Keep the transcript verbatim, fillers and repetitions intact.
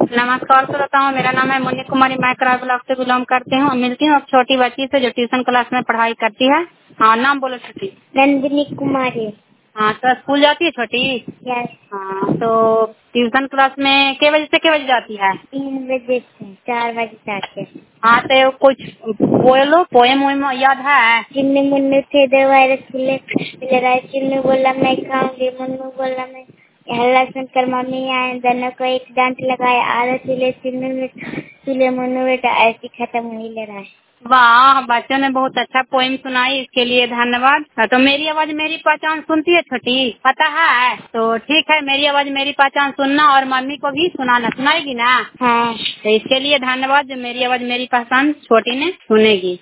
नमस्कार श्रोताओं, मेरा नाम है मुन्नी कुमारी। मैं करार ब्लॉक से बिलोंग करती हूँ। मिलती हूँ एक छोटी बच्ची से जो ट्यूशन क्लास में पढ़ाई करती है। हाँ, नाम बोलो छोटी। नंदिनी कुमारी। हाँ, तो स्कूल जाती है छोटी? यस। हाँ, तो ट्यूशन क्लास में के बजे से के बजे जाती है? तीन बजे से चार बजे तक। हाँ, तो कुछ बोलो, पोएम वोएम याद है? चिन्नू मुन्नू थे दो वायरस खुले मिले राय। चिन्नू बोला मैं खाऊंगी, मुन्नू बोला मैं। हल्ला सुनकर मम्मी आए, दोनों को एक डांट लगाया। आधा चूल्हे चिन्नू में चूल्हे मुन्नू बेटा, ऐसी खत्म हुई लड़ाई। वाह, बच्चों ने बहुत अच्छा पोएम सुनाई, इसके लिए धन्यवाद। तो मेरी आवाज मेरी पहचान सुनती है छोटी? पता है? तो ठीक है, मेरी आवाज मेरी पहचान सुनना और मम्मी को भी सुनाना। सुनाएगी ना? हाँ। तो इसके लिए धन्यवाद, जो मेरी आवाज मेरी पहचान छोटी ने सुनेगी।